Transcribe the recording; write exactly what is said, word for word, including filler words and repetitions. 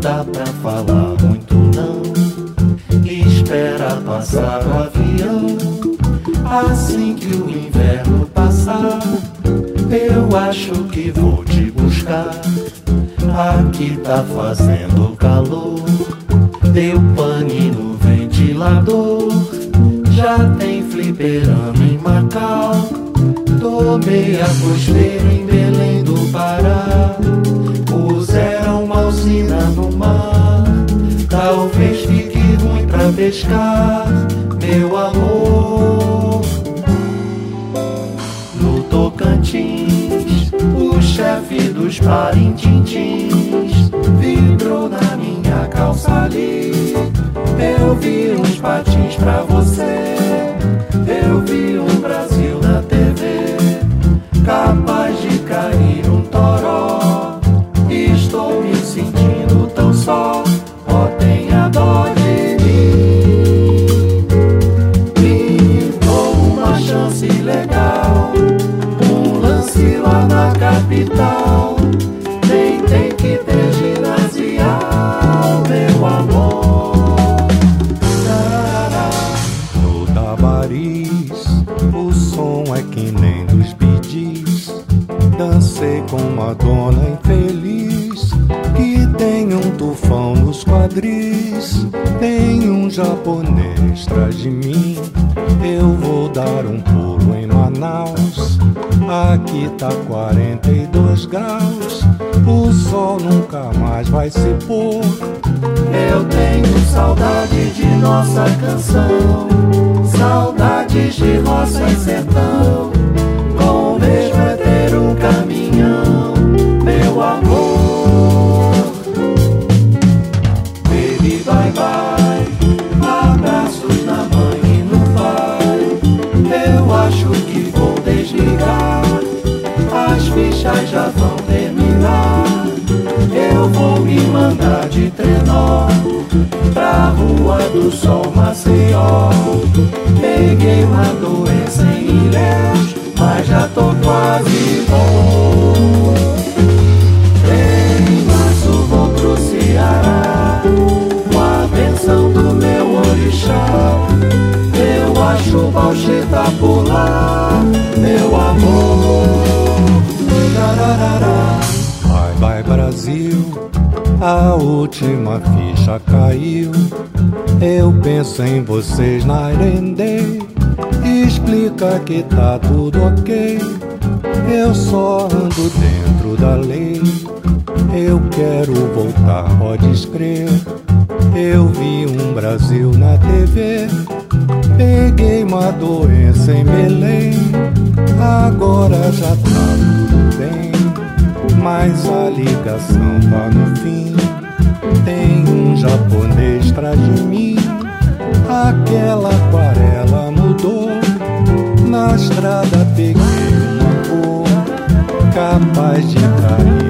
dá pra falar muito não. Espera passar o avião. Assim que o inverno passar, eu acho que vou te buscar. Aqui tá fazendo calor. Deu pane no ventilador. Já tem fliperama em Macau. Tomei a costeira em Belém do Pará. Puseram uma usina no mar. Talvez fique ruim pra pescar, meu amor. No Tocantins, o chefe dos parintintins vibrou na minha calça ali. Eu vi uns patins pra você. Eu vi um Brasil na T V, capaz de cair um toró. Estou me sentindo tão só. Ó, tenha dó de mim. Pintou uma chance legal, um lance lá na capital. Nem tem que ter ginasial, meu amor. Tarará. No Tabariz, o som é que nem dos bidis. Dancei com uma dona infeliz que tem um tufão nos quadris. Tem um japonês atrás de mim. Eu vou dar um pulo em Manaus. Aqui tá quarenta e dois graus. O sol nunca mais vai se pôr. Eu tenho saudade de nossa canção, saudades de roça e sertão. Com o mesmo é ter um caminhão, meu amor. Baby, bye bye, abraços na mãe e no pai. Eu acho que vou desligar, as fichas já vão terminar. Eu vou me mandar de trenó pra Rua do Sol, Maceió. Peguei uma doença em Ilhéus, mas já tô quase bom. Em março vou pro Ceará, com a benção do meu orixá. Eu acho Bauxita por lá, meu amor. Tararará. Bye bye Brasil, a última ficha caiu. Eu penso em vocês na Irendê. Explica que tá tudo ok. Eu só ando dentro da lei. Eu quero voltar, pode crer. Eu vi um Brasil na T V. Peguei uma doença em Belém. Agora já tá tudo bem, mas a ligação tá no fim. Tem um japonês atrás de mim. Aquela aquarela mudou. Na estrada peguei uma cor capaz de cair